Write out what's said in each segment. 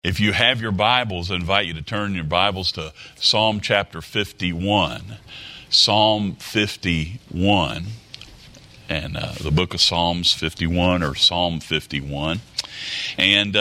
If you have your Bibles, I invite you to turn your Bibles to Psalm chapter 51. Psalm 51, and the book of Psalms 51 or Psalm 51. And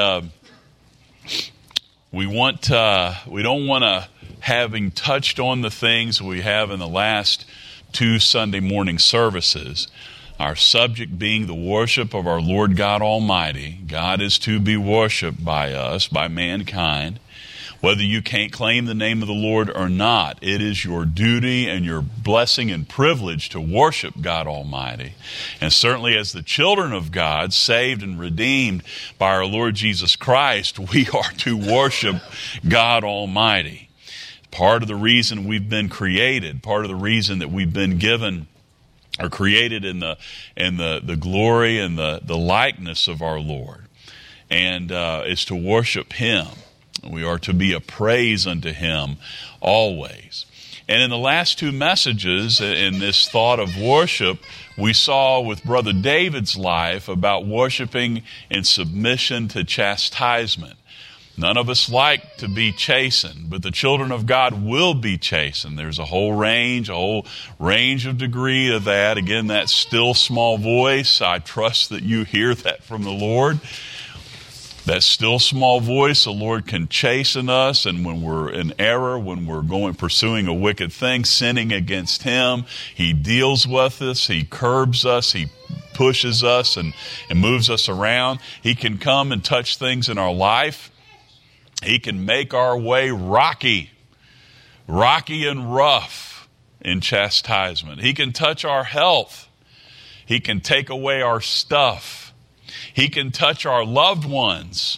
we don't want to, having touched on the things we have in the last two Sunday morning services, our subject being the worship of our Lord God Almighty. God is to be worshiped by us, by mankind. Whether you can't claim the name of the Lord or not, it is your duty and your blessing and privilege to worship God Almighty. And certainly as the children of God, saved and redeemed by our Lord Jesus Christ, we are to worship God Almighty. Part of the reason we've been created, part of the reason that we've been given are created in the glory and the likeness of our Lord, and is to worship Him. We are to be a praise unto Him always. And in the last two messages, in this thought of worship, we saw with Brother David's life about worshiping in submission to chastisement. None of us like to be chastened, but the children of God will be chastened. There's a whole range of degree of that. Again, that still small voice, I trust that you hear that from the Lord. That still small voice, the Lord can chasten us, and when we're in error, when we're pursuing a wicked thing, sinning against Him, He deals with us, He curbs us, He pushes us and moves us around. He can come and touch things in our life. He can make our way rocky and rough in chastisement. He can touch our health. He can take away our stuff. He can touch our loved ones.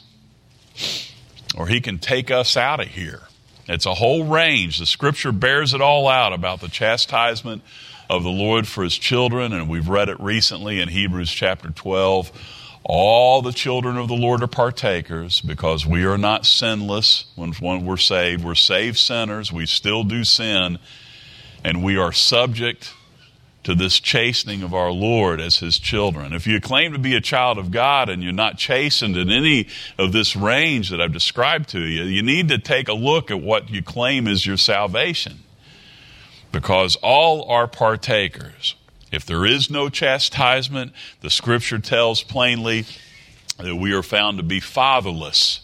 Or He can take us out of here. It's a whole range. The Scripture bears it all out about the chastisement of the Lord for His children, and we've read it recently in Hebrews chapter 12. All the children of the Lord are partakers because we are not sinless when we're saved. We're saved sinners. We still do sin. And we are subject to this chastening of our Lord as His children. If you claim to be a child of God and you're not chastened in any of this range that I've described to you, you need to take a look at what you claim is your salvation. Because all are partakers. If there is no chastisement, the Scripture tells plainly that we are found to be fatherless.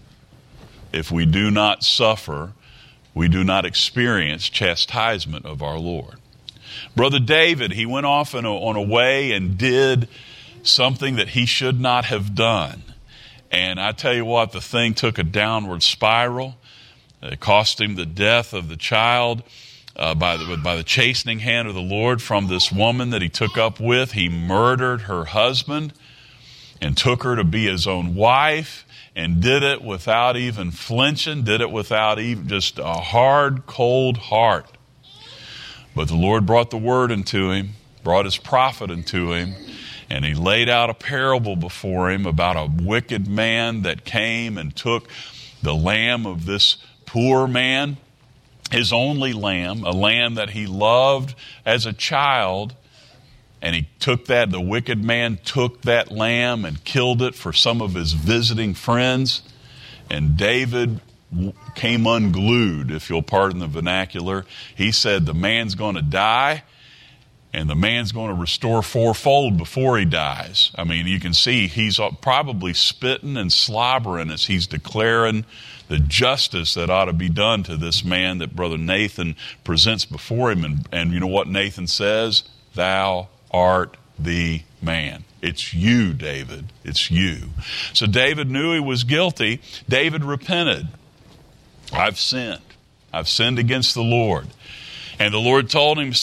If we do not suffer, we do not experience chastisement of our Lord. Brother David, he went off on a way and did something that he should not have done. And I tell you what, the thing took a downward spiral. It cost him the death of the child. By the chastening hand of the Lord from this woman that he took up with. He murdered her husband and took her to be his own wife, and did it without even flinching, did it without even just a hard, cold heart. But the Lord brought the word into him, brought His prophet into him, and He laid out a parable before him about a wicked man that came and took the lamb of this poor man, his only lamb, a lamb that he loved as a child, and the wicked man took that lamb and killed it for some of his visiting friends, and David came unglued, if you'll pardon the vernacular. He said the man's going to die, and the man's going to restore fourfold before he dies. I mean, you can see he's probably spitting and slobbering as he's declaring the justice that ought to be done to this man that Brother Nathan presents before him. And you know what Nathan says? Thou art the man. It's you, David. It's you. So David knew he was guilty. David repented. I've sinned. I've sinned against the Lord. And the Lord told him,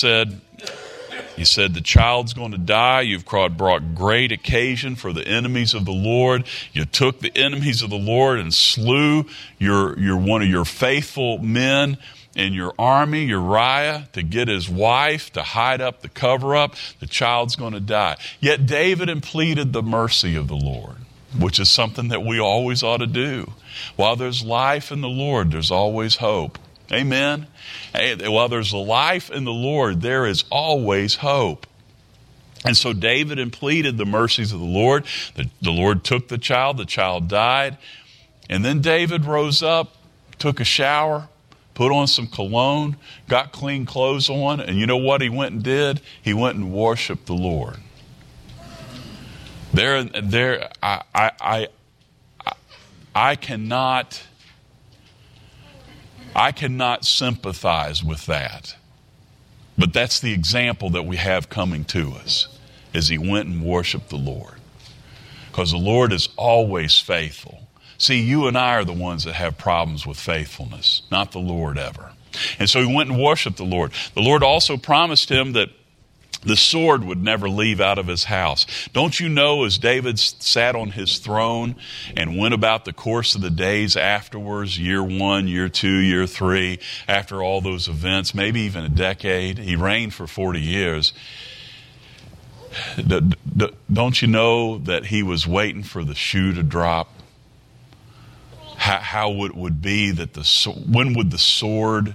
He said, the child's going to die. You've brought great occasion for the enemies of the Lord. You took the enemies of the Lord and slew one of your faithful men in your army, Uriah, to get his wife, to hide up the cover-up. The child's going to die. Yet David pleaded the mercy of the Lord, which is something that we always ought to do. While there's life in the Lord, there's always hope. Amen. While there's life in the Lord, there is always hope. And so David pleaded the mercies of the Lord. The Lord took the child died. And then David rose up, took a shower, put on some cologne, got clean clothes on, and you know what he went and did? He went and worshiped the Lord. I cannot sympathize with that. But that's the example that we have coming to us, as he went and worshiped the Lord. Because the Lord is always faithful. See, you and I are the ones that have problems with faithfulness, not the Lord ever. And so he went and worshiped the Lord. The Lord also promised him that the sword would never leave out of his house. Don't you know, as David sat on his throne and went about the course of the days afterwards, year 1, year 2, year 3, after all those events, maybe even a decade, he reigned for 40 years. Don't you know that he was waiting for the shoe to drop? How it would be that when would the sword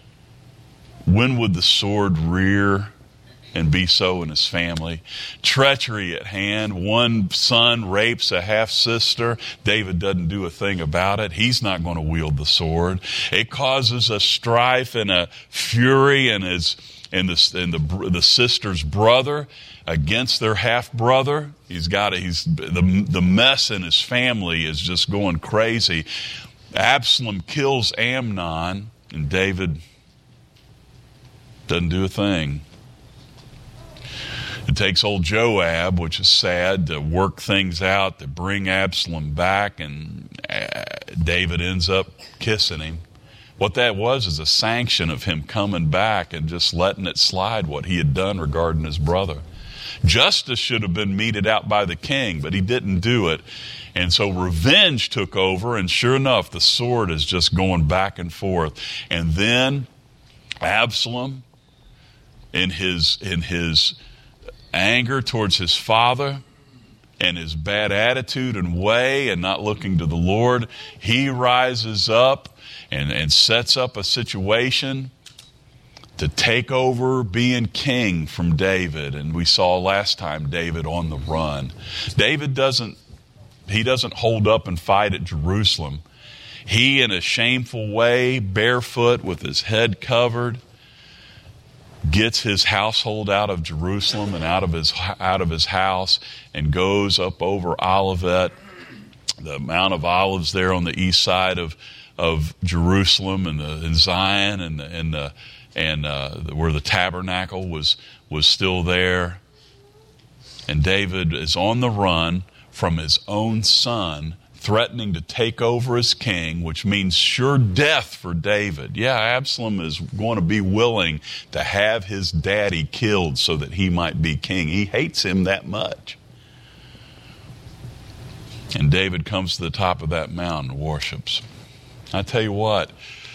rear and be so in his family? Treachery at hand. One son rapes a half-sister. David doesn't do a thing about it. He's not going to wield the sword. It causes a strife and a fury in the sister's brother against their half-brother. The mess in his family is just going crazy. Absalom kills Amnon, and David doesn't do a thing. It takes old Joab, which is sad, to work things out, to bring Absalom back, and David ends up kissing him. What that was is a sanction of him coming back and just letting it slide what he had done regarding his brother. Justice should have been meted out by the king, but he didn't do it. And so revenge took over, and sure enough, the sword is just going back and forth. And then Absalom, in his anger towards his father and his bad attitude and way and not looking to the Lord, he rises up and sets up a situation to take over being king from David. And we saw last time David on the run. David doesn't hold up and fight at Jerusalem. He, in a shameful way, barefoot with his head covered, gets his household out of Jerusalem and out of his house and goes up over Olivet, the Mount of Olives there on the east side of Jerusalem, and Zion, and where the tabernacle was still there. And David is on the run from his own son, threatening to take over as king, which means sure death for David. Yeah, Absalom is going to be willing to have his daddy killed so that he might be king. He hates him that much. And David comes to the top of that mountain and worships. I tell you what,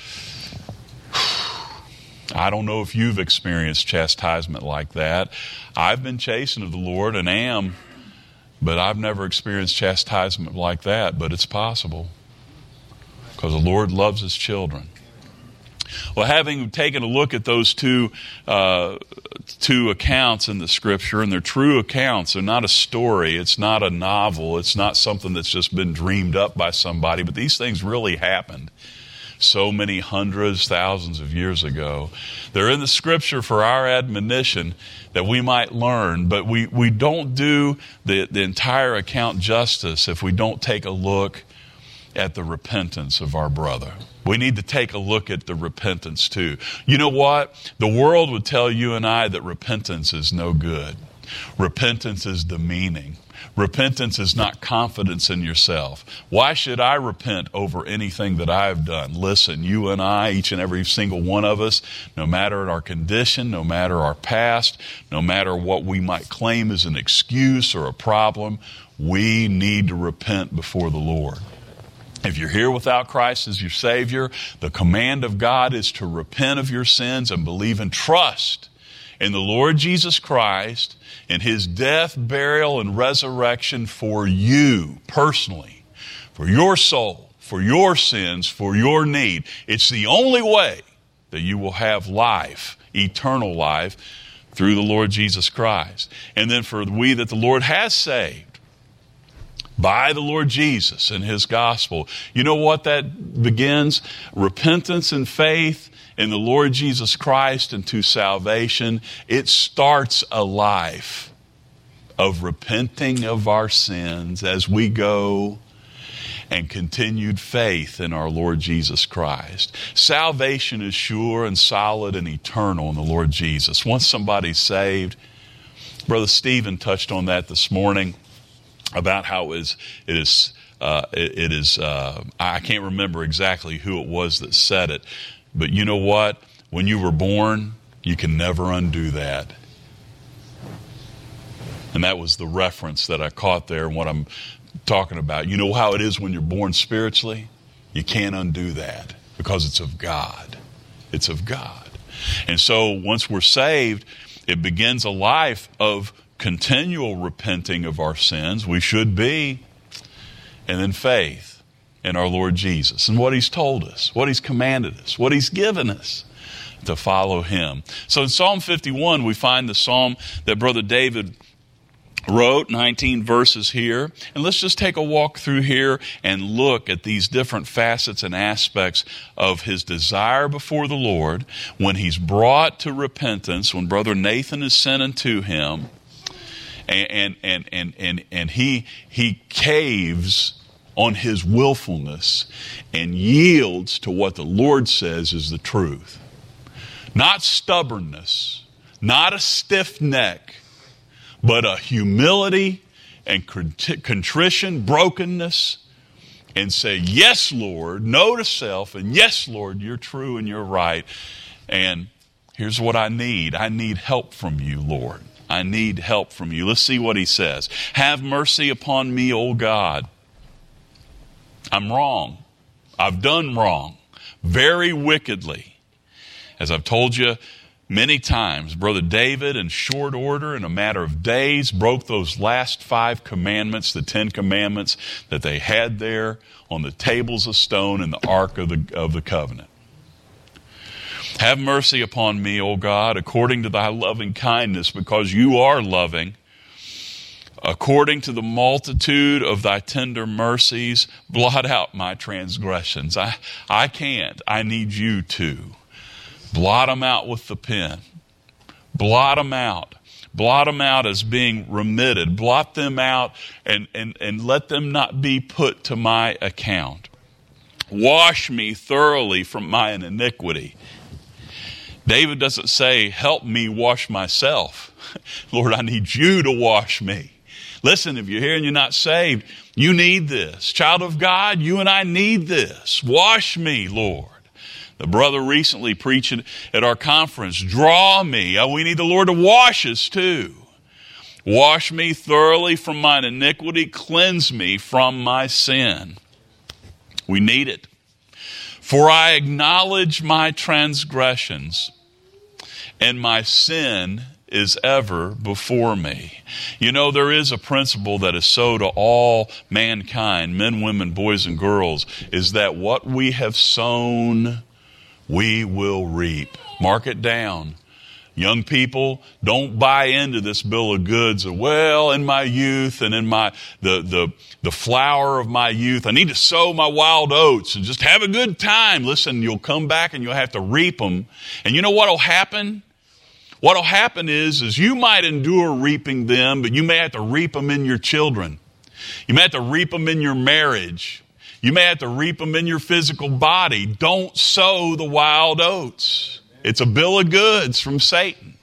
I don't know if you've experienced chastisement like that. I've been chastened of the Lord and am, but I've never experienced chastisement like that. But it's possible, because the Lord loves his children. Well, having taken a look at those two accounts in the Scripture, and they're true accounts, they're not a story, it's not a novel, it's not something that's just been dreamed up by somebody, but these things really happened so many hundreds, thousands of years ago. They're in the Scripture for our admonition that we might learn, but we don't do the entire account justice if we don't take a look at the repentance of our brother. We need to take a look at the repentance too. You know what? The world would tell you and I that repentance is no good. Repentance is demeaning. Repentance is not confidence in yourself. Why should I repent over anything that I've done? Listen, you and I, each and every single one of us, no matter our condition, no matter our past, no matter what we might claim as an excuse or a problem, we need to repent before the Lord. If you're here without Christ as your Savior, the command of God is to repent of your sins and believe and trust in the Lord Jesus Christ, in his death, burial, and resurrection for you personally, for your soul, for your sins, for your need. It's the only way that you will have life, eternal life, through the Lord Jesus Christ. And then for we that the Lord has saved, by the Lord Jesus and his gospel. You know what that begins? Repentance and faith in the Lord Jesus Christ and to salvation. It starts a life of repenting of our sins as we go, and continued faith in our Lord Jesus Christ. Salvation is sure and solid and eternal in the Lord Jesus. Once somebody's saved, Brother Stephen touched on that this morning about how it is. I can't remember exactly who it was that said it, but you know what? When you were born, you can never undo that. And that was the reference that I caught there and what I'm talking about. You know how it is when you're born spiritually? You can't undo that because it's of God. It's of God. And so once we're saved, it begins a life of continual repenting of our sins. We should be. And then faith in our Lord Jesus and what he's told us, what he's commanded us, what he's given us to follow him. So in Psalm 51, we find the psalm that Brother David wrote, 19 verses here. And let's just take a walk through here and look at these different facets and aspects of his desire before the Lord when he's brought to repentance, when Brother Nathan is sent unto him, and he caves on his willfulness and yields to what the Lord says is the truth. Not stubbornness, not a stiff neck, but a humility and contrition, brokenness, and say, yes, Lord, no to self, and yes, Lord, you're true and you're right. And here's what I need. I need help from you, Lord. I need help from you. Let's see what he says. Have mercy upon me, O God. I'm wrong. I've done wrong, very wickedly. As I've told you many times, Brother David, in short order, in a matter of days, broke those last 5 commandments, the 10 commandments that they had there on the tables of stone in the Ark of the Covenant. Have mercy upon me, O God, according to thy loving kindness, because you are loving. According to the multitude of thy tender mercies, blot out my transgressions. I can't. I need you to. Blot them out with the pen. Blot them out. Blot them out as being remitted. Blot them out and let them not be put to my account. Wash me thoroughly from my iniquity. David doesn't say, help me wash myself. Lord, I need you to wash me. Listen, if you're here and you're not saved, you need this. Child of God, you and I need this. Wash me, Lord. The brother recently preached at our conference, draw me. We need the Lord to wash us too. Wash me thoroughly from mine iniquity. Cleanse me from my sin. We need it. For I acknowledge my transgressions, and my sin is ever before me. You know, there is a principle that is so to all mankind, men, women, boys, and girls, is that what we have sown, we will reap. Mark it down. Young people, don't buy into this bill of goods of, well, in my youth and in my the flower of my youth, I need to sow my wild oats and just have a good time. Listen, you'll come back and you'll have to reap them. And you know what will happen? What will happen is you might endure reaping them, but you may have to reap them in your children. You may have to reap them in your marriage. You may have to reap them in your physical body. Don't sow the wild oats. It's a bill of goods from Satan.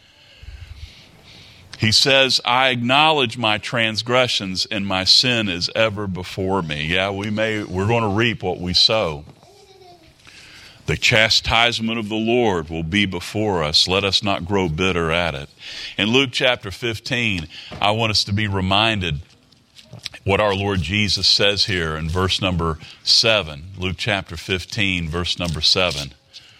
He says, I acknowledge my transgressions and my sin is ever before me. Yeah, we're going to reap what we sow. The chastisement of the Lord will be before us. Let us not grow bitter at it. In Luke chapter 15, I want us to be reminded what our Lord Jesus says here in verse number 7. Luke chapter 15, verse number 7.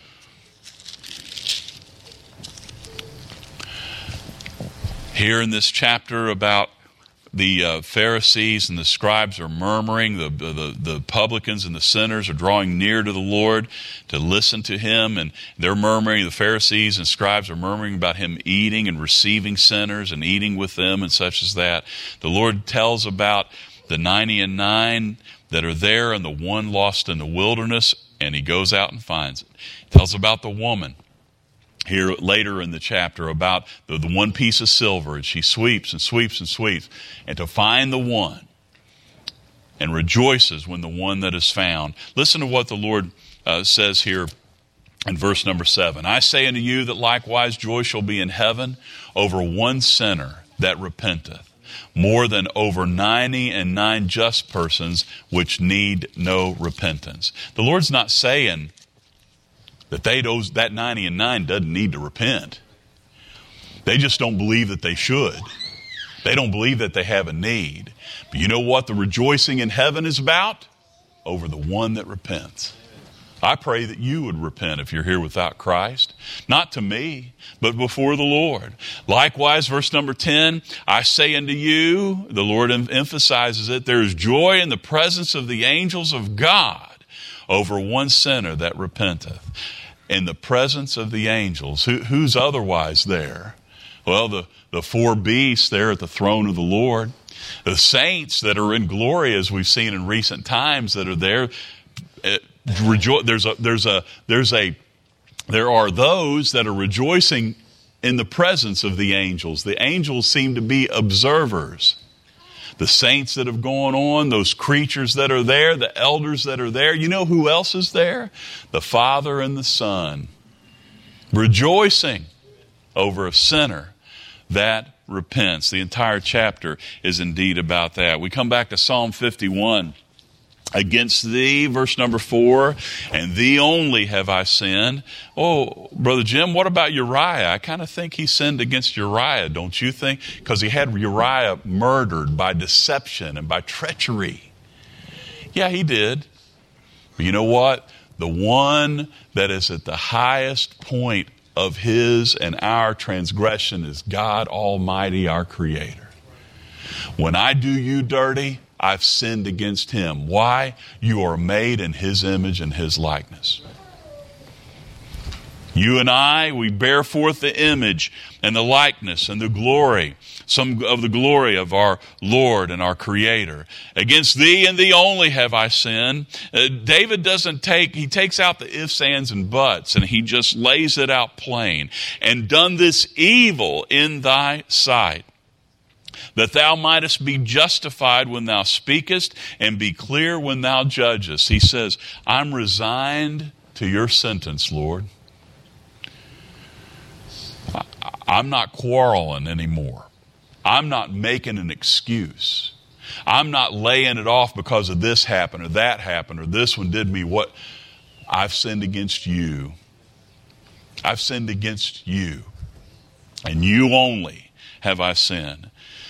Here in this chapter about the Pharisees and the scribes are murmuring, the publicans and the sinners are drawing near to the Lord to listen to him, and they're murmuring. The Pharisees and scribes are murmuring about him eating and receiving sinners and eating with them and such as that. The Lord tells about the 99 that are there and the one lost in the wilderness, and he goes out and finds it. He tells about the woman here later in the chapter about the one piece of silver, and she sweeps and sweeps and sweeps, and to find the one, and rejoices when the one that is found. Listen to what the Lord says here in verse number 7. I say unto you that likewise joy shall be in heaven over one sinner that repenteth, more than over 99 just persons which need no repentance. The Lord's not saying that that 99 doesn't need to repent. They just don't believe that they should. They don't believe that they have a need. But you know what the rejoicing in heaven is about? Over the one that repents. I pray that you would repent if you're here without Christ. Not to me, but before the Lord. Likewise, verse number 10, I say unto you, the Lord emphasizes it, there is joy in the presence of the angels of God over one sinner that repenteth. In the presence of the angels. Who's otherwise there? Well, the four beasts there at the throne of the Lord. The saints that are in glory, as we've seen in recent times, that are there. There are those that are rejoicing in the presence of the angels. The angels seem to be observers. The saints that have gone on, those creatures that are there, the elders that are there. You know who else is there? The Father and the Son, rejoicing over a sinner that repents. The entire chapter is indeed about that. We come back to Psalm 51. Against thee, verse number 4, and thee only have I sinned. Oh, Brother Jim, what about Uriah? I kind of think he sinned against Uriah, don't you think? Because he had Uriah murdered by deception and by treachery. Yeah, he did. But you know what? The one that is at the highest point of his and our transgression is God Almighty, our Creator. When I do you dirty, I've sinned against him. Why? You are made in his image and his likeness. You and I, we bear forth the image and the likeness and the glory, some of the glory of our Lord and our Creator. Against thee and thee only have I sinned. David he takes out the ifs, ands, and buts, and he just lays it out plain. And done this evil in thy sight, that thou mightest be justified when thou speakest and be clear when thou judgest. He says, I'm resigned to your sentence, Lord. I'm not quarreling anymore. I'm not making an excuse. I'm not laying it off because of this happened or that happened or this one did me what. I've sinned against you. I've sinned against you. And you only have I sinned.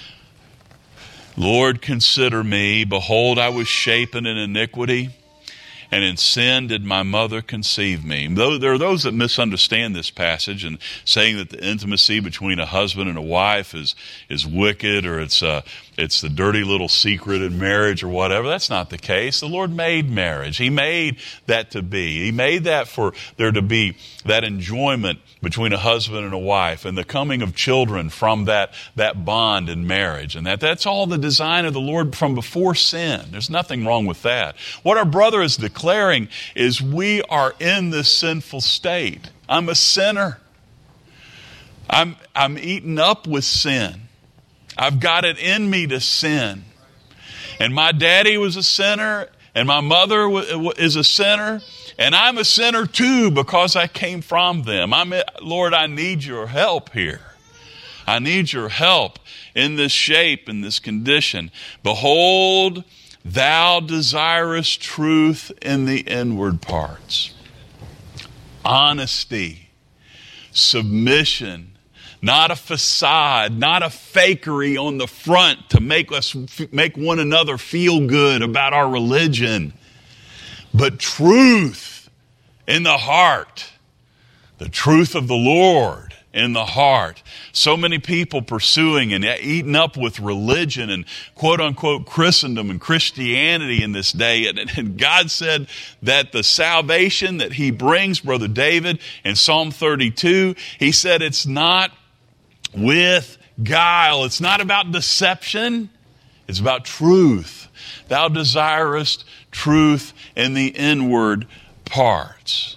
Lord, consider me. Behold, I was shapen in iniquity, and in sin did my mother conceive me. Though there are those that misunderstand this passage and saying that the intimacy between a husband and a wife is wicked, or it's the dirty little secret in marriage or whatever. That's not the case. The Lord made marriage. He made that to be. He made that for there to be that enjoyment between a husband and a wife and the coming of children from that bond in marriage. And that's all the design of the Lord from before sin. There's nothing wrong with that. What our brother is declaring is we are in this sinful state. I'm a sinner. I'm eaten up with sin. I've got it in me to sin. And my daddy was a sinner, and my mother is a sinner, and I'm a sinner too because I came from them. Lord, I need your help here. I need your help in this shape, in this condition. Behold, thou desirest truth in the inward parts. Honesty, submission, not a facade, not a fakery on the front to make one another feel good about our religion, but truth in the heart, the truth of the Lord in the heart. So many people pursuing and eaten up with religion and quote unquote Christendom and Christianity in this day. And God said that the salvation that he brings, Brother David, in Psalm 32, he said it's not with guile. It's not about deception. It's about truth. Thou desirest truth in the inward parts.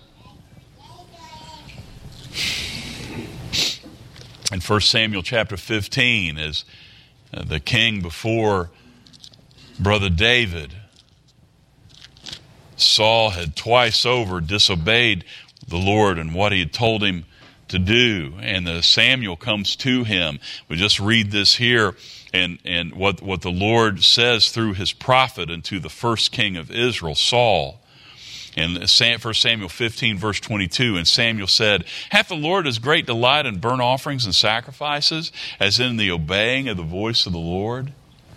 In 1 Samuel chapter 15, as the king before brother David, Saul had twice over disobeyed the Lord and what he had told him to do. And Samuel comes to him. We just read this here and what the Lord says through his prophet unto the first king of Israel, Saul. In 1 Samuel 15, verse 22, and Samuel said, hath the Lord as great delight in burnt offerings and sacrifices as in the obeying of the voice of the Lord?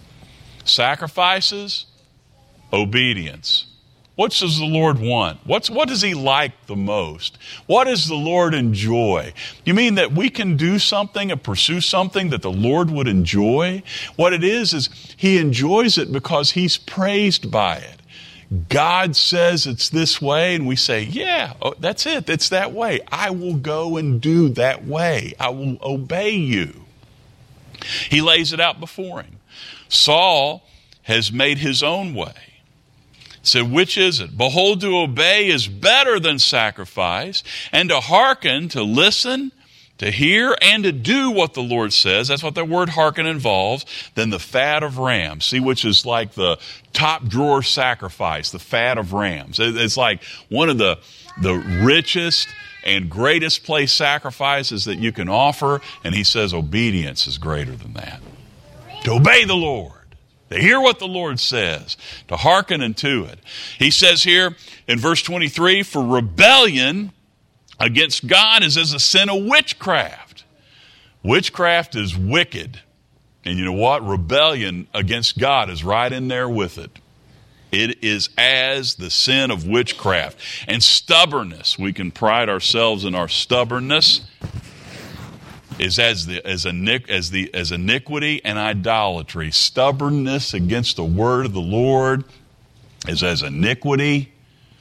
Sacrifices, obedience. What does the Lord want? What does he like the most? What does the Lord enjoy? You mean that we can do something and pursue something that the Lord would enjoy? What it is he enjoys it because he's praised by it. God says it's this way, and we say, yeah, that's it. It's that way. I will go and do that way. I will obey you. He lays it out before him. Saul has made his own way. Said, which is it? Behold, to obey is better than sacrifice, and to hearken, to listen, to hear, and to do what the Lord says. That's what the word hearken involves. Than the fat of rams. See, which is like the top drawer sacrifice, the fat of rams. It's like one of the richest and greatest place sacrifices that you can offer. And he says obedience is greater than that. To obey the Lord. To hear what the Lord says. To hearken unto it. He says here in verse 23, for rebellion against God is as a sin of witchcraft. Witchcraft is wicked. And you know what? Rebellion against God is right in there with it. It is as the sin of witchcraft. And stubbornness, we can pride ourselves in our stubbornness, is as iniquity and idolatry. Stubbornness against the word of the Lord is as iniquity.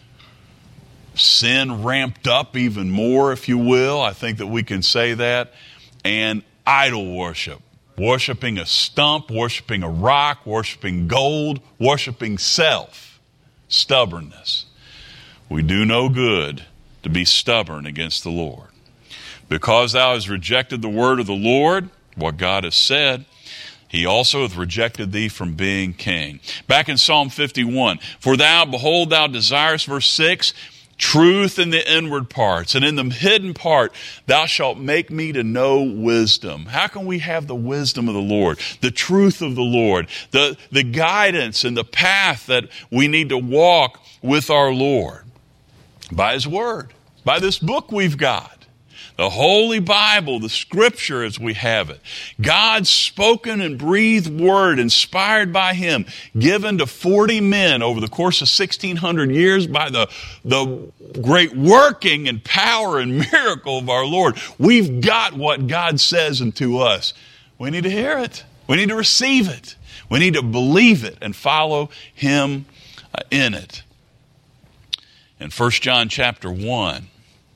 Sin ramped up even more, if you will. I think that we can say that. And idol worship. Worshiping a stump, worshiping a rock, worshiping gold, worshiping self. Stubbornness. We do no good to be stubborn against the Lord. Because thou hast rejected the word of the Lord, what God has said, he also hath rejected thee from being king. Back in Psalm 51, for thou, behold, thou desirest, verse 6, truth in the inward parts, and in the hidden part thou shalt make me to know wisdom. How can we have the wisdom of the Lord, the truth of the Lord, the guidance and the path that we need to walk with our Lord? By his word, by this book we've got. The Holy Bible, the Scripture as we have it. God's spoken and breathed word inspired by him, given to 40 men over the course of 1,600 years by the great working and power and miracle of our Lord. We've got what God says unto us. We need to hear it. We need to receive it. We need to believe it and follow him in it. In 1 John chapter 1,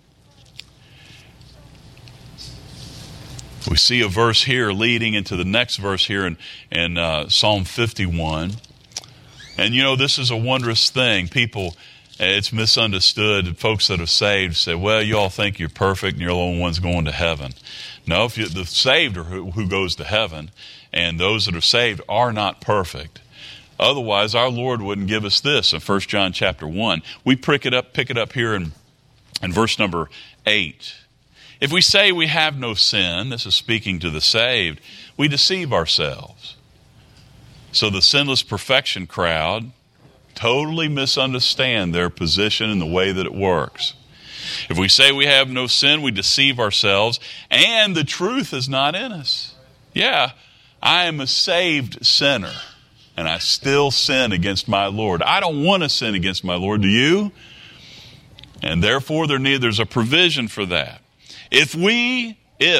we see a verse here leading into the next verse here in Psalm 51. And you know, this is a wondrous thing. People, it's misunderstood. Folks that are saved say, well, you all think you're perfect and you're the only ones going to heaven. No, the saved are who goes to heaven, and those that are saved are not perfect. Otherwise, our Lord wouldn't give us this in 1 John chapter 1. We pick it up here in verse number 8. If we say we have no sin, this is speaking to the saved, we deceive ourselves. So the sinless perfection crowd totally misunderstand their position and the way that it works. If we say we have no sin, we deceive ourselves, and the truth is not in us. Yeah, I am a saved sinner, and I still sin against my Lord. I don't want to sin against my Lord, do you? And therefore there's a provision for that. If we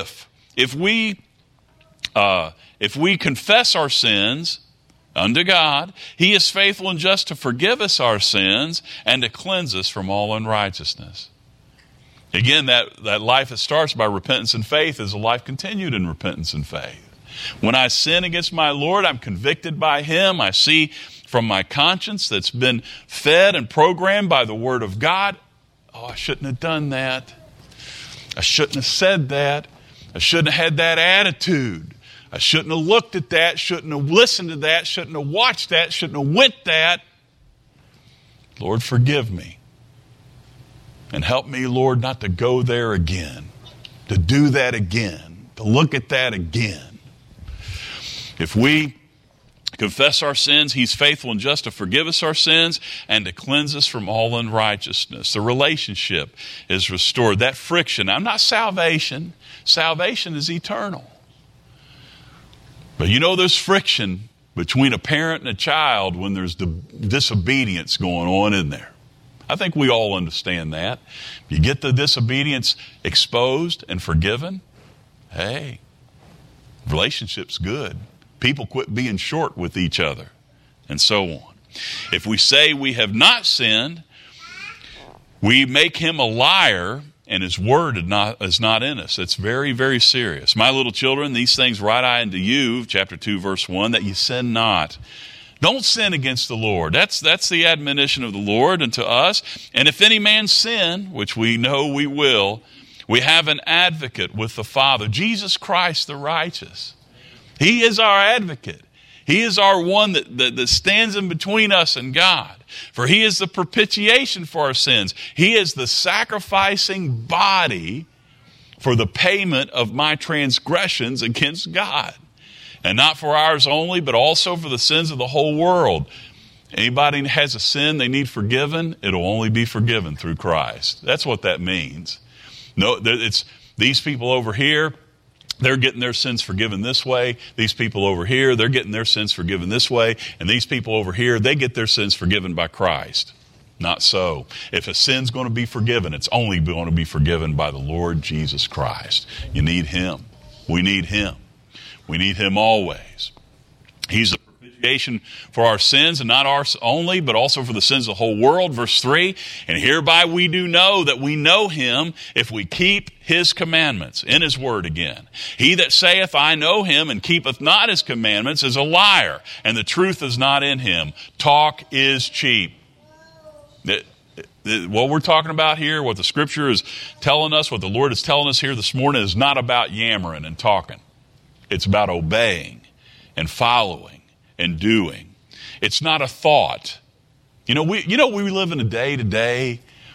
confess our sins unto God, he is faithful and just to forgive us our sins and to cleanse us from all unrighteousness. Again, that life that starts by repentance and faith is a life continued in repentance and faith. When I sin against my Lord, I'm convicted by him. I see from my conscience that's been fed and programmed by the Word of God, oh, I shouldn't have done that. I shouldn't have said that. I shouldn't have had that attitude. I shouldn't have looked at that, shouldn't have listened to that, shouldn't have watched that, shouldn't have went that. Lord, forgive me. And help me, Lord, not to go there again, to do that again, to look at that again. If we confess our sins, he's faithful and just to forgive us our sins and to cleanse us from all unrighteousness. The relationship is restored. That friction, I'm not salvation. Salvation is eternal. But you know there's friction between a parent and a child when there's disobedience going on in there. I think we all understand that. If you get the disobedience exposed and forgiven, hey, relationship's good. People quit being short with each other, and so on. If we say we have not sinned, we make him a liar, and his word is not in us. It's very, very serious. My little children, these things write I unto you, chapter 2, verse 1, that you sin not. Don't sin against the Lord. That's the admonition of the Lord unto us. And if any man sin, which we know we will, we have an advocate with the Father, Jesus Christ the righteous. He is our advocate. He is our one that stands in between us and God. For he is the propitiation for our sins. He is the sacrificing body for the payment of my transgressions against God. And not for ours only, but also for the sins of the whole world. Anybody has a sin they need forgiven, it'll only be forgiven through Christ. That's what that means. No, it's these people over here, they're getting their sins forgiven this way. These people over here, they're getting their sins forgiven this way. And these people over here, they get their sins forgiven by Christ. Not so. If a sin's going to be forgiven, it's only going to be forgiven by the Lord Jesus Christ. You need him. We need him. We need him always. He's the propitiation for our sins, and not ours only, but also for the sins of the whole world. Verse 3, and hereby we do know that we know him if we keep his commandments. In his word again. He that saith, I know him, and keepeth not his commandments is a liar, and the truth is not in him. Talk is cheap. What we're talking about here, what the scripture is telling us, what the Lord is telling us here this morning is not about yammering and talking. It's about obeying and following and doing. It's not a thought. We live in a day to day.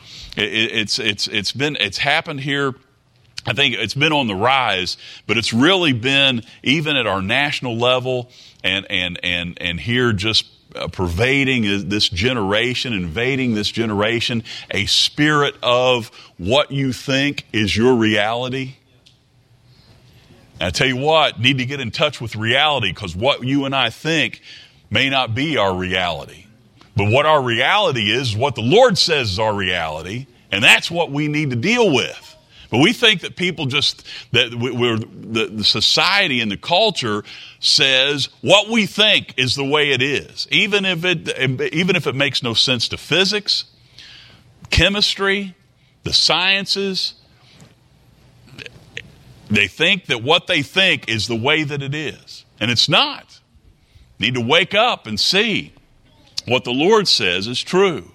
It's happened here. I think it's been on the rise, but it's really been even at our national level and here just pervading this generation, invading this generation, a spirit of what you think is your reality. And I tell you what, need to get in touch with reality, because what you and I think may not be our reality. But what our reality is what the Lord says is our reality, and that's what we need to deal with. But we think that people the society and the culture says what we think is the way it is, even if it makes no sense to physics, chemistry, the sciences. They think that what they think is the way that it is. And it's not. Need to wake up and see what the Lord says is true.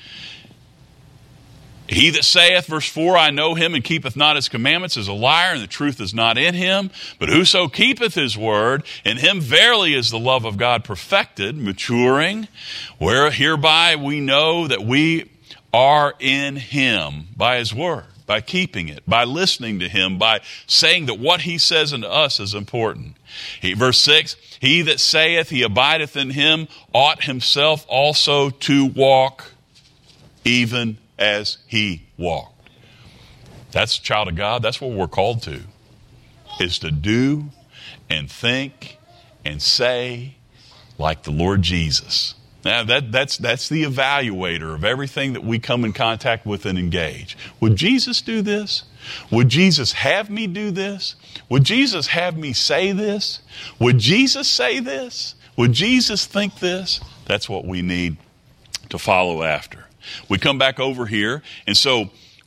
He that saith, verse 4, I know him and keepeth not his commandments is a liar, and the truth is not in him. But whoso keepeth his word, in him verily is the love of God perfected, maturing, where hereby we know that we are in him by his word. By keeping it, by listening to him, by saying that what he says unto us is important. Verse 6, he that saith he abideth in him ought himself also to walk even as he walked. That's a child of God. That's what we're called to, is to do and think and say like the Lord Jesus. Now, that's the evaluator of everything that we come in contact with and engage. Would Jesus do this? Would Jesus have me do this? Would Jesus have me say this? Would Jesus say this? Would Jesus think this? That's what we need to follow after. We come back over here, and so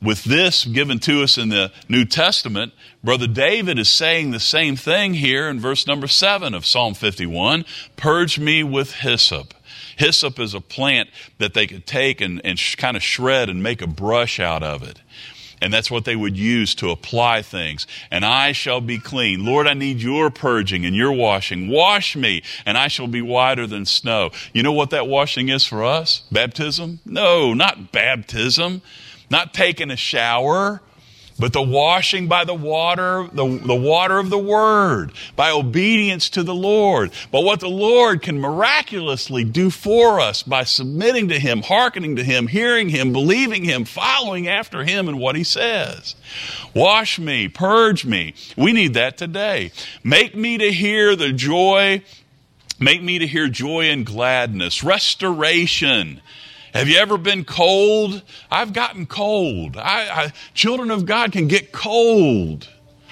with this given to us in the New Testament, Brother David is saying the same thing here in verse number 7 of Psalm 51. Purge me with hyssop. Hyssop is a plant that they could take and kind of shred and make a brush out of it. And that's what they would use to apply things. And I shall be clean. Lord, I need your purging and your washing. Wash me, and I shall be whiter than snow. You know what that washing is for us? Baptism? No, not baptism. Not taking a shower, but the washing by the water, the water of the Word, by obedience to the Lord. But what the Lord can miraculously do for us by submitting to Him, hearkening to Him, hearing Him, believing Him, following after Him and what He says. Wash me, purge me. We need that today. Make me to hear the joy, make me to hear joy and gladness, restoration. Have you ever been cold? I've gotten cold. Children of God can get cold.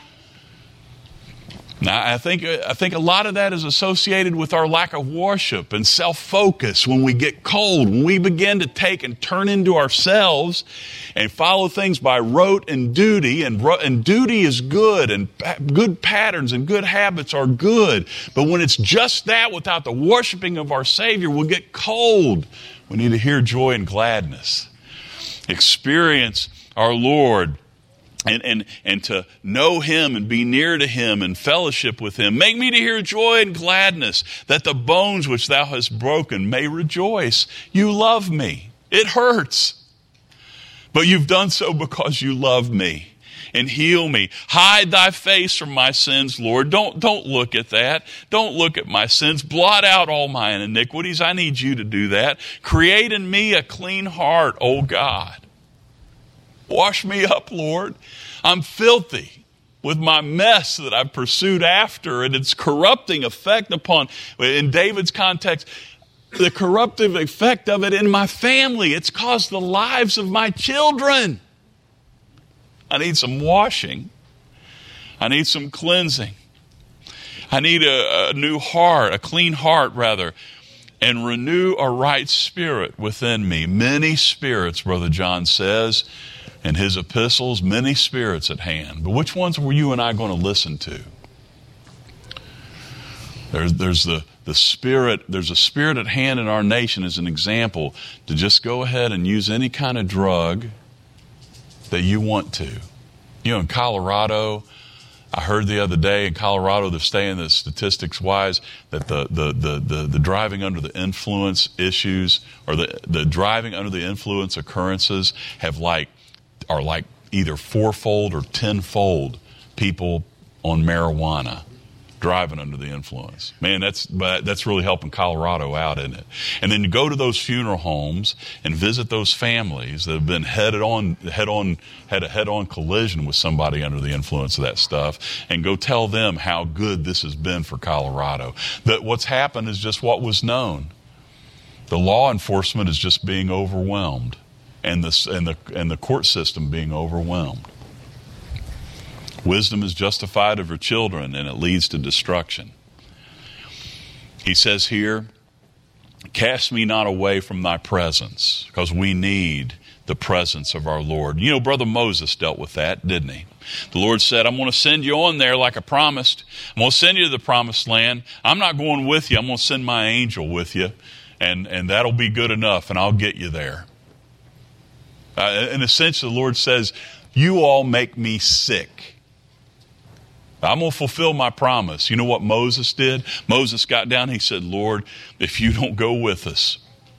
Now, I think a lot of that is associated with our lack of worship and self-focus when we get cold, when we begin to take and turn into ourselves and follow things by rote and duty. And duty is good, and good patterns and good habits are good. But when it's just that without the worshiping of our Savior, we'll get cold. We need to hear joy and gladness, experience our Lord, and to know Him and be near to Him and fellowship with Him. Make me to hear joy and gladness, that the bones which Thou hast broken may rejoice. You love me. It hurts, but You've done so because You love me. And heal me. Hide Thy face from my sins, Lord. Don't look at that. Don't look at my sins. Blot out all my iniquities. I need You to do that. Create in me a clean heart, O God. Wash me up, Lord. I'm filthy with my mess that I've pursued after, and its corrupting effect upon, in David's context, the corruptive effect of it in my family. It's caused the lives of my children. I need some washing. I need some cleansing. I need a new heart, a clean heart rather, and renew a right spirit within me. Many spirits, Brother John says in his epistles, many spirits at hand. But which ones were you and I going to listen to? There's the spirit, there's a spirit at hand in our nation as an example to just go ahead and use any kind of drug that you want to. You know, in Colorado, I heard the other day in Colorado they're saying that statistics-wise that the driving under the influence issues or the driving under the influence occurrences are like either fourfold or tenfold people on marijuana driving under the influence. Man, that's really helping Colorado out, isn't it? And then you go to those funeral homes and visit those families that have been had a head-on collision with somebody under the influence of that stuff, and go tell them how good this has been for Colorado. That what's happened is just what was known. The law enforcement is just being overwhelmed, and the court system being overwhelmed. Wisdom is justified of her children, and it leads to destruction. He says here, cast me not away from Thy presence, because we need the presence of our Lord. You know, Brother Moses dealt with that, didn't he? The Lord said, I'm going to send you on there like I promised. I'm going to send you to the promised land. I'm not going with you. I'm going to send my angel with you, and that'll be good enough, and I'll get you there. In a sense, the Lord says, you all make me sick. I'm going to fulfill my promise. You know what Moses did? Moses got down, he said, Lord, if you don't go with us,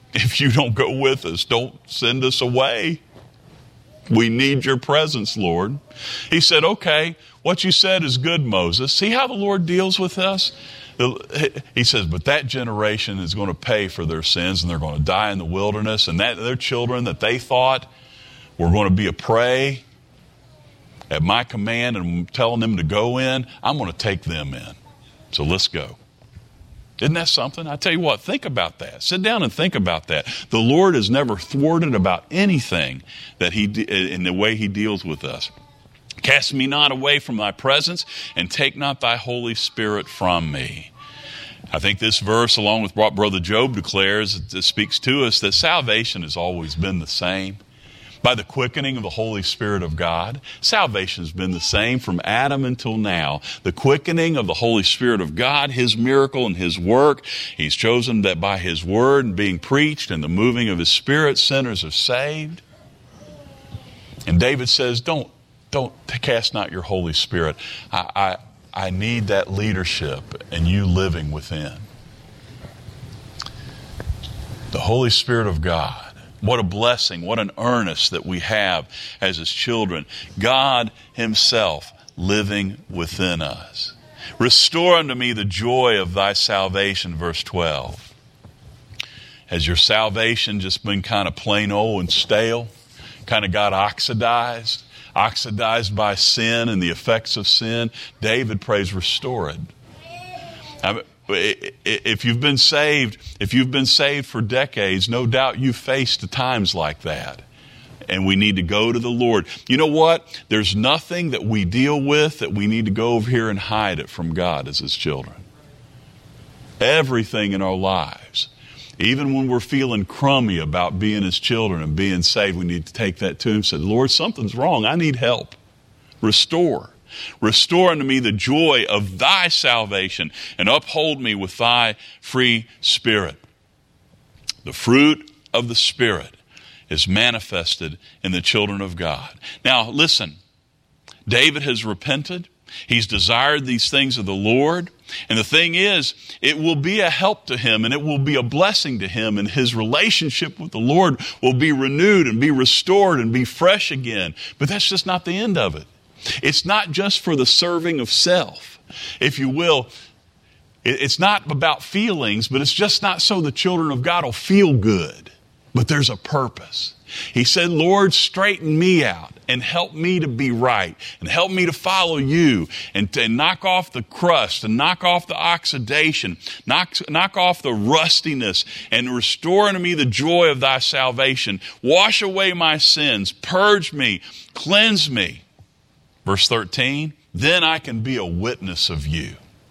don't send us away. We need your presence, Lord. He said, okay, what you said is good, Moses. See how the Lord deals with us? He says, but that generation is going to pay for their sins, and they're going to die in the wilderness, and that their children that they thought were going to be a prey at my command and telling them to go in, I'm going to take them in. So let's go. Isn't that something? I tell you what, think about that. Sit down and think about that. The Lord is never thwarted about anything that in the way He deals with us. Cast me not away from Thy presence, and take not Thy Holy Spirit from me. I think this verse, along with what Brother Job declares, it speaks to us that salvation has always been the same. By the quickening of the Holy Spirit of God. Salvation has been the same from Adam until now. The quickening of the Holy Spirit of God, His miracle and His work. He's chosen that by His word and being preached and the moving of His Spirit, sinners are saved. And David says, don't cast not your Holy Spirit. I need that leadership and you living within. The Holy Spirit of God. What a blessing, what an earnest that we have as His children. God Himself living within us. Restore unto me the joy of thy salvation, verse 12. Has your salvation just been kind of plain old and stale? Kind of got oxidized by sin and the effects of sin? David prays, restore it. If you've been saved for decades, no doubt you've faced times like that. And we need to go to the Lord. You know what? There's nothing that we deal with that we need to go over here and hide it from God as His children. Everything in our lives. Even when we're feeling crummy about being His children and being saved, we need to take that to Him and say, Lord, something's wrong. I need help. Restore. Restore unto me the joy of thy salvation and uphold me with thy free spirit. The fruit of the Spirit is manifested in the children of God. Now, listen, David has repented. He's desired these things of the Lord. And the thing is, it will be a help to him and it will be a blessing to him, and his relationship with the Lord will be renewed and be restored and be fresh again. But that's just not the end of it. It's not just for the serving of self, if you will. It's not about feelings, but it's just not so the children of God will feel good. But there's a purpose. He said, Lord, straighten me out and help me to be right and help me to follow you and to knock off the crust and knock off the oxidation, knock off the rustiness, and restore unto me the joy of thy salvation. Wash away my sins, purge me, cleanse me. Verse 13, then I can be a witness of you.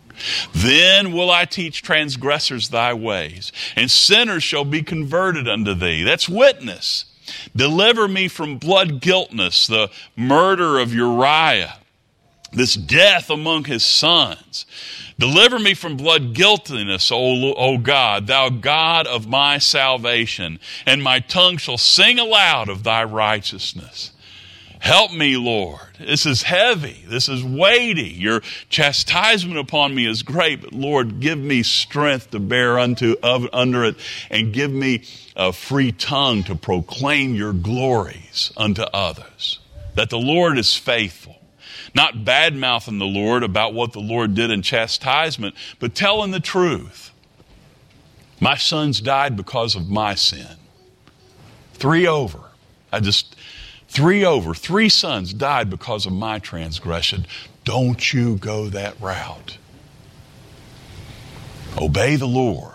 Then will I teach transgressors thy ways, and sinners shall be converted unto thee. That's witness. Deliver me from blood guiltness, the murder of Uriah, this death among his sons. Deliver me from blood guiltiness, O God, thou God of my salvation, and my tongue shall sing aloud of thy righteousness. Help me, Lord. This is heavy. This is weighty. Your chastisement upon me is great, but Lord, give me strength to bear under it, and give me a free tongue to proclaim your glories unto others. That the Lord is faithful. Not bad-mouthing the Lord about what the Lord did in chastisement, but telling the truth. My sons died because of my sin. 3 over. 3 sons died because of my transgression. Don't you go that route. Obey the Lord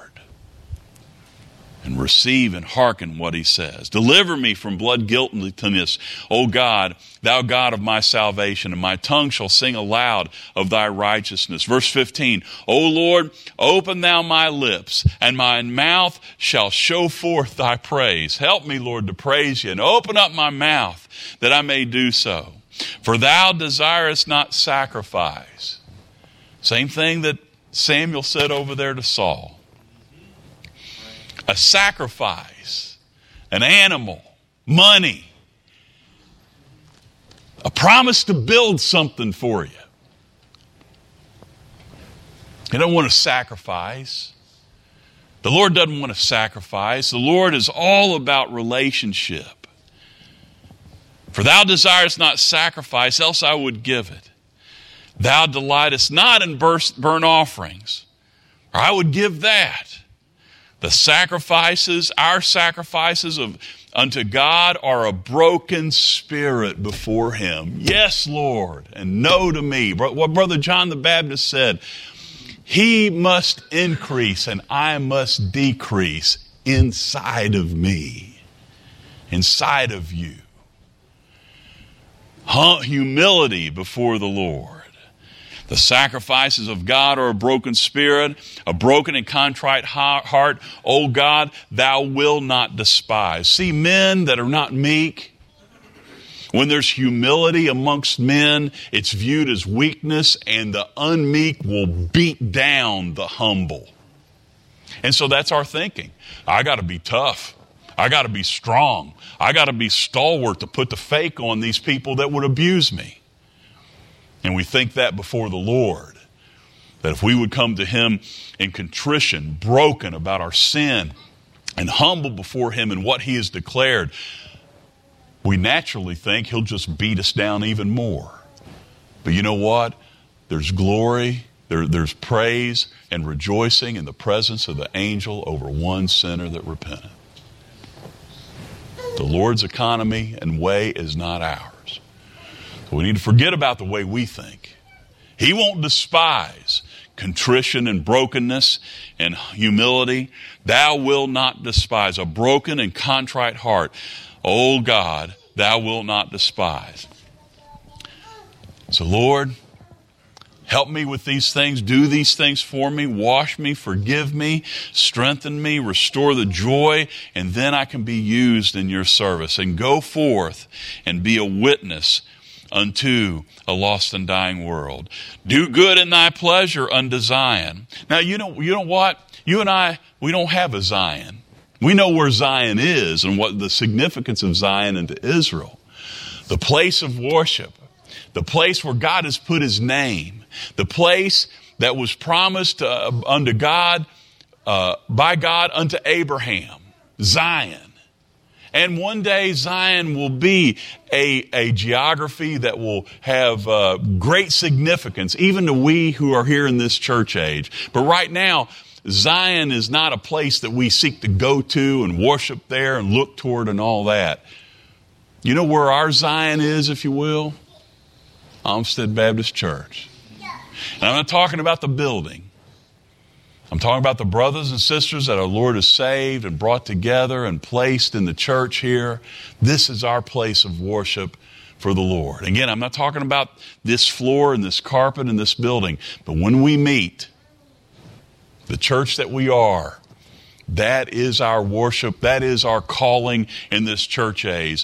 and receive and hearken what He says. Deliver me from blood guiltiness, O God, thou God of my salvation, and my tongue shall sing aloud of thy righteousness. Verse 15, O Lord, open thou my lips, and my mouth shall show forth thy praise. Help me, Lord, to praise you, and open up my mouth that I may do so. For thou desirest not sacrifice. Same thing that Samuel said over there to Saul. A sacrifice, an animal, money, a promise to build something for you. You don't want to sacrifice. The Lord doesn't want to sacrifice. The Lord is all about relationship. For thou desirest not sacrifice, else I would give it. Thou delightest not in burnt offerings, or I would give that. The sacrifices, our sacrifices unto God, are a broken spirit before Him. Yes, Lord, and no to me. What Brother John the Baptist said, He must increase and I must decrease inside of me, inside of you. Humility before the Lord. The sacrifices of God are a broken spirit, a broken and contrite heart. O God, thou wilt not despise. See, men that are not meek, When there's humility amongst men, it's viewed as weakness, and the unmeek will beat down the humble. And so that's our thinking. I got to be tough. I got to be strong. I got to be stalwart to put the fake on these people that would abuse me. And we think that before the Lord, that if we would come to Him in contrition, broken about our sin, and humble before Him in what He has declared, we naturally think He'll just beat us down even more. But you know what? There's glory, there's praise and rejoicing in the presence of the angel over one sinner that repenteth. The Lord's economy and way is not ours. So we need to forget about the way we think. He won't despise contrition and brokenness and humility. Thou wilt not despise a broken and contrite heart. O God, thou wilt not despise. So Lord, help me with these things. Do these things for me. Wash me, forgive me, strengthen me, restore the joy, and then I can be used in your service and go forth and be a witness unto a lost and dying world. Do good in thy pleasure unto Zion. Now, you know what? You and I, we don't have a Zion. We know where Zion is and what the significance of Zion into Israel. The place of worship, the place where God has put His name, the place that was promised unto God, by God unto Abraham, Zion. And one day Zion will be a geography that will have great significance, even to we who are here in this church age. But right now, Zion is not a place that we seek to go to and worship there and look toward and all that. You know where our Zion is, if you will? Olmsted Baptist Church. And I'm not talking about the building. I'm talking about the brothers and sisters that our Lord has saved and brought together and placed in the church here. This is our place of worship for the Lord. Again, I'm not talking about this floor and this carpet and this building, but when we meet, the church that we are, that is our worship. That is our calling in this church age.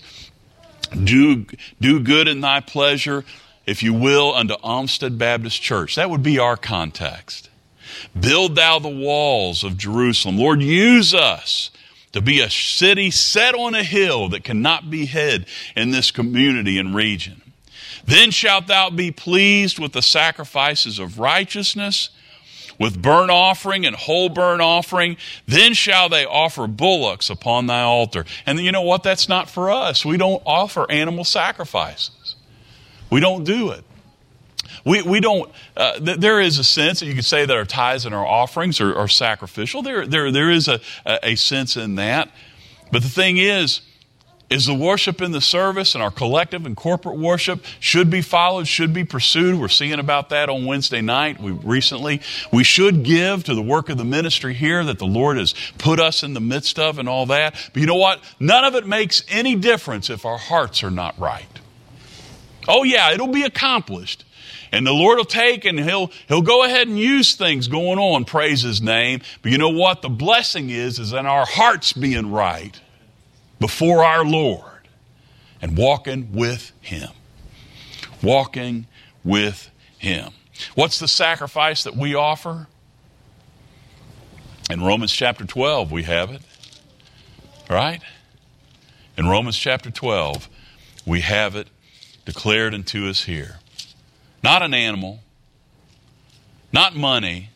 Do good in thy pleasure, if you will, unto Olmsted Baptist Church. That would be our context. Build thou the walls of Jerusalem. Lord, use us to be a city set on a hill that cannot be hid in this community and region. Then shalt thou be pleased with the sacrifices of righteousness, with burnt offering and whole burnt offering. Then shall they offer bullocks upon thy altar. And you know what? That's not for us. We don't offer animal sacrifices. We don't do it. We don't, there is a sense that you could say that our tithes and our offerings are sacrificial. There is a sense in that. But the thing is the worship in the service and our collective and corporate worship should be followed, should be pursued. We're seeing about that on Wednesday night. We should give to the work of the ministry here that the Lord has put us in the midst of and all that. But you know what? None of it makes any difference if our hearts are not right. Oh yeah, it'll be accomplished. And the Lord will take and He'll go ahead and use things going on, praise His name. But you know what? The blessing is in our hearts being right before our Lord and walking with Him. Walking with Him. What's the sacrifice that we offer? In Romans chapter 12 we have it. Right? In Romans chapter 12 we have it declared unto us here. Not an animal, not money,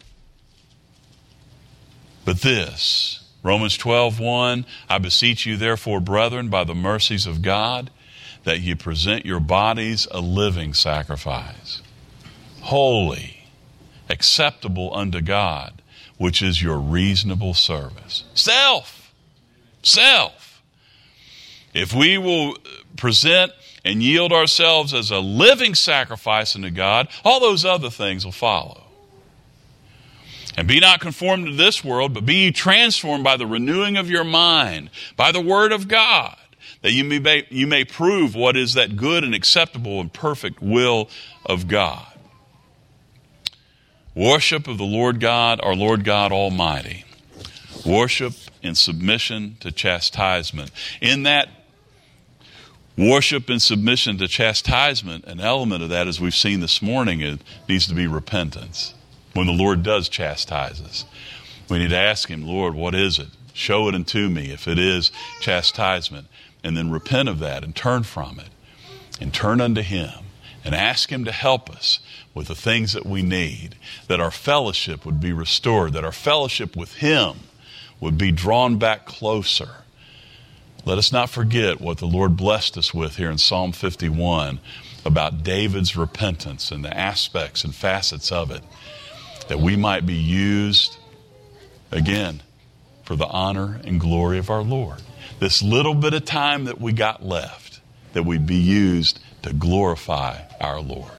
but this. Romans 12:1, I beseech you therefore, brethren, by the mercies of God, that ye present your bodies a living sacrifice, holy, acceptable unto God, which is your reasonable service. Self. If we will present and yield ourselves as a living sacrifice unto God, all those other things will follow. And be not conformed to this world, but be ye transformed by the renewing of your mind, by the word of God, that you may prove what is that good and acceptable and perfect will of God. Worship of the Lord God, our Lord God Almighty. Worship in submission to chastisement. In that Worship and submission to chastisement, an element of that, as we've seen this morning, it needs to be repentance. When the Lord does chastise us, we need to ask Him, Lord, what is it? Show it unto me if it is chastisement. And then repent of that and turn from it. And turn unto Him and ask Him to help us with the things that we need, that our fellowship would be restored, that our fellowship with Him would be drawn back closer. Let us not forget what the Lord blessed us with here in Psalm 51 about David's repentance and the aspects and facets of it, that we might be used, again, for the honor and glory of our Lord. This little bit of time that we got left, that we'd be used to glorify our Lord.